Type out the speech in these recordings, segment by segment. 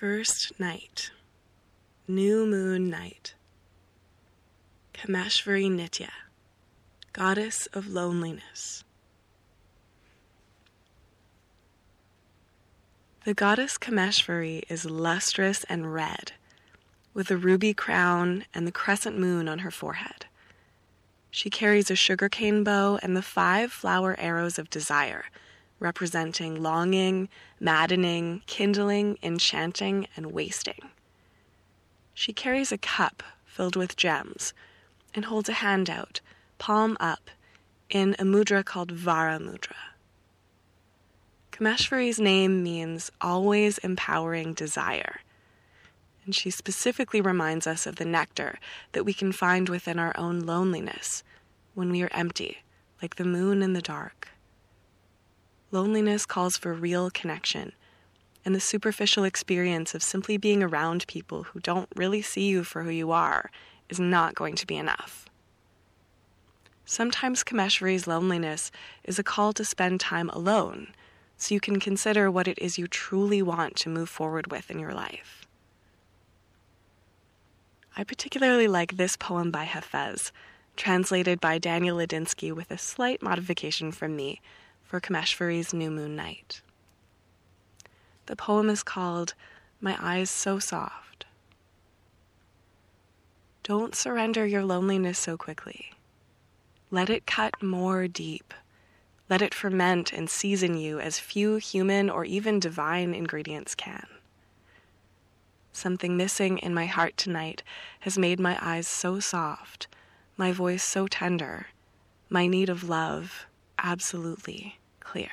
First night, new moon night. Kameshvari Nitya, goddess of loneliness. The goddess Kameshvari is lustrous and red, with a ruby crown and the crescent moon on her forehead. She carries a sugarcane bow and the 5 flower arrows of desire, representing longing, maddening, kindling, enchanting, and wasting. She carries a cup filled with gems and holds a hand out, palm up, in a mudra called Vara Mudra. Kameshvari's name means always empowering desire, and she specifically reminds us of the nectar that we can find within our own loneliness when we are empty, like the moon in the dark. Loneliness calls for real connection, and the superficial experience of simply being around people who don't really see you for who you are is not going to be enough. Sometimes Kameshvari's loneliness is a call to spend time alone, so you can consider what it is you truly want to move forward with in your life. I particularly like this poem by Hafez, translated by Daniel Ladinsky with a slight modification from me for Kameshvari's New Moon Night. The poem is called My Eyes So Soft. Don't surrender your loneliness so quickly. Let it cut more deep. Let it ferment and season you as few human or even divine ingredients can. Something missing in my heart tonight has made my eyes so soft, my voice so tender, my need of love absolutely clear.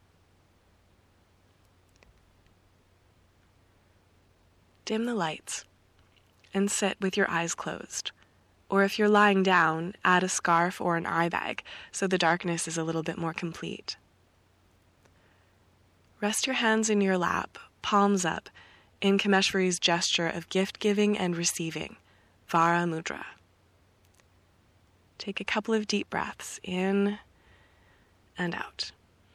Dim the lights and sit with your eyes closed. Or if you're lying down, add a scarf or an eye bag so the darkness is a little bit more complete. Rest your hands in your lap, palms up, in Kameshvari's gesture of gift-giving and receiving, Vara Mudra. Take a couple of deep breaths in and out.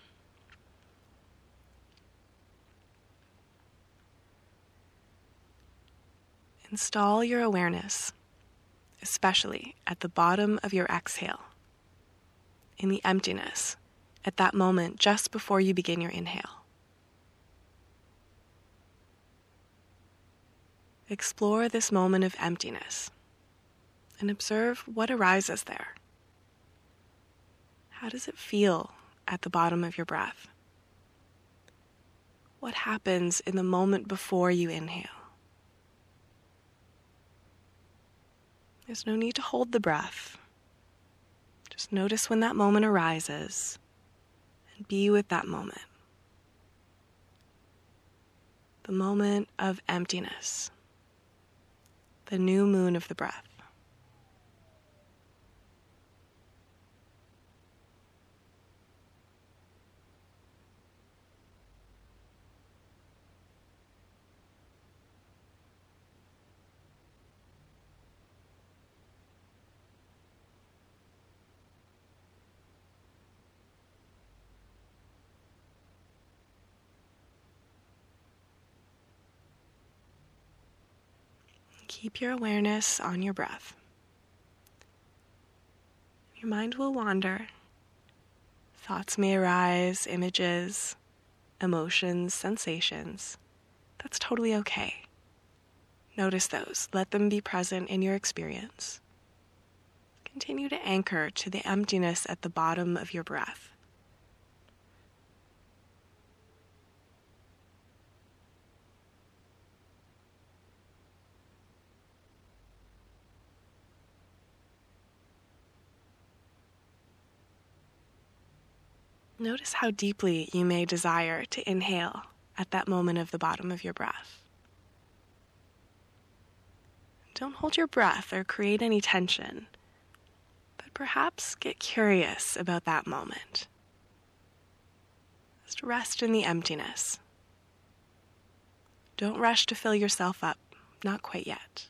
Install your awareness, especially at the bottom of your exhale, in the emptiness, at that moment just before you begin your inhale. Explore this moment of emptiness and observe what arises there. How does it feel at the bottom of your breath? What happens in the moment before you inhale? There's no need to hold the breath. Just notice when that moment arises and be with that moment. The moment of emptiness. The new moon of the breath. Keep your awareness on your breath. Your mind will wander. Thoughts may arise, images, emotions, sensations. That's totally okay. Notice those. Let them be present in your experience. Continue to anchor to the emptiness at the bottom of your breath. Notice how deeply you may desire to inhale at that moment of the bottom of your breath. Don't hold your breath or create any tension, but perhaps get curious about that moment. Just rest in the emptiness. Don't rush to fill yourself up, not quite yet.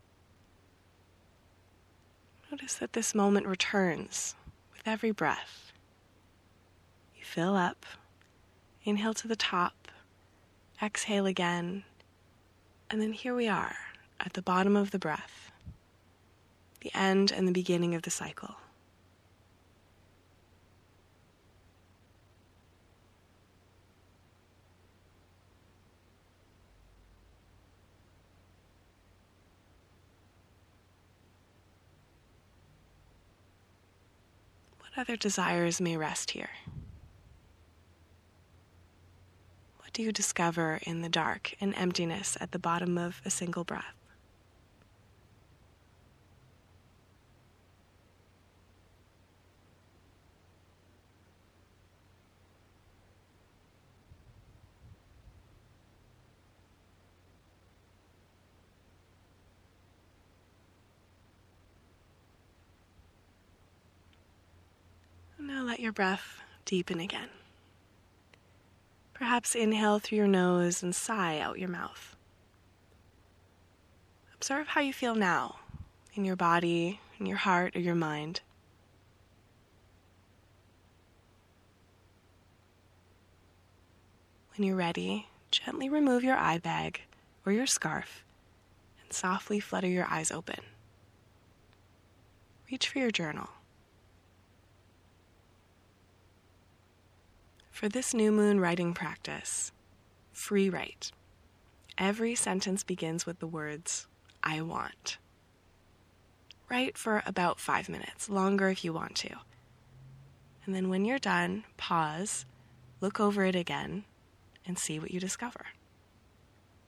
Notice that this moment returns with every breath. Fill up, inhale to the top, exhale again, And then here we are, at the bottom of the breath, the end and the beginning of the cycle. What other desires may rest here? What do you discover in the dark and emptiness at the bottom of a single breath? Now let your breath deepen again. Perhaps inhale through your nose and sigh out your mouth. Observe how you feel now, in your body, in your heart, or your mind. When you're ready, gently remove your eye bag or your scarf and softly flutter your eyes open. Reach for your journal. For this new moon writing practice, free write. Every sentence begins with the words, I want. Write for about 5 minutes, longer if you want to. And then when you're done, pause, look over it again, and see what you discover.